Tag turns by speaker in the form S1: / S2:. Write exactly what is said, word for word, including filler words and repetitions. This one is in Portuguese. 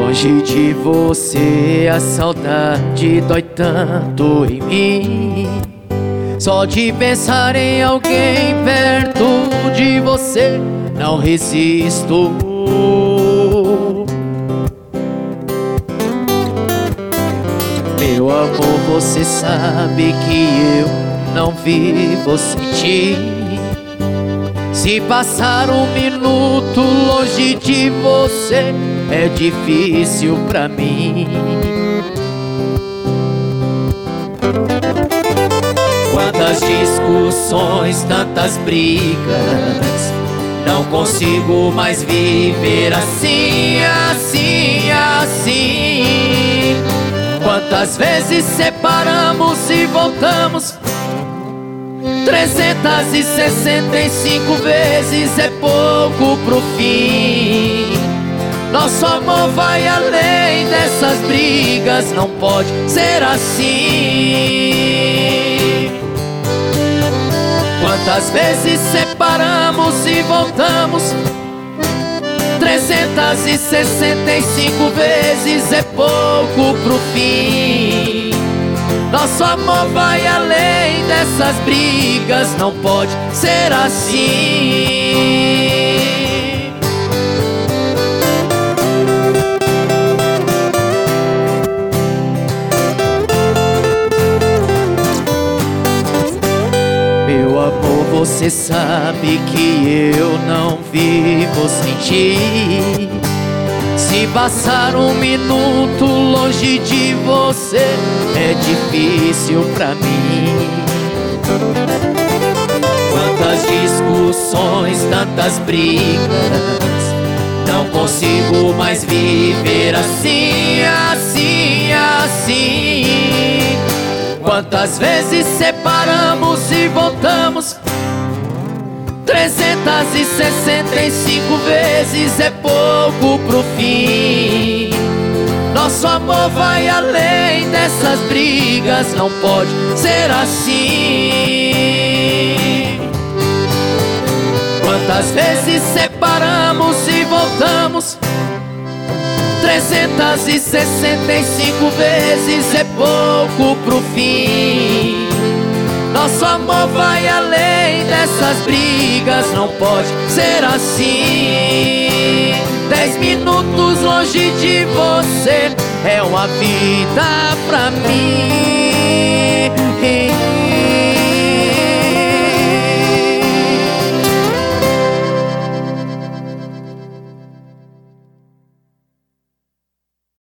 S1: Longe de você a saudade dói tanto em mim. Só de pensar em alguém perto de você não resisto. Meu amor, você sabe que eu não vivo sem ti. Se passar um minuto longe de você é difícil pra mim. Quantas discussões, tantas brigas, não consigo mais viver assim, assim, assim. Quantas vezes separamos e voltamos, trezentas e sessenta e cinco vezes é pouco pro fim. Nosso amor vai além dessas brigas, não pode ser assim. Quantas vezes separamos e voltamos, trezentas e sessenta e cinco vezes é pouco pro fim. Nosso amor vai além dessas brigas, não pode ser assim. Meu amor, você sabe que eu não vivo sem ti. Se passar um minuto longe de você é difícil pra mim. Quantas discussões, tantas brigas, não consigo mais viver assim, assim, assim. Quantas vezes separamos e voltamos, trezentas e sessenta e cinco vezes é pouco pro fim. Nosso amor vai além dessas brigas, não pode ser assim. Quantas vezes separamos e voltamos, trezentas e sessenta e cinco vezes é pouco pro fim. Nosso amor vai além dessas brigas, não pode ser assim. Dez minutos longe de você é uma vida pra mim.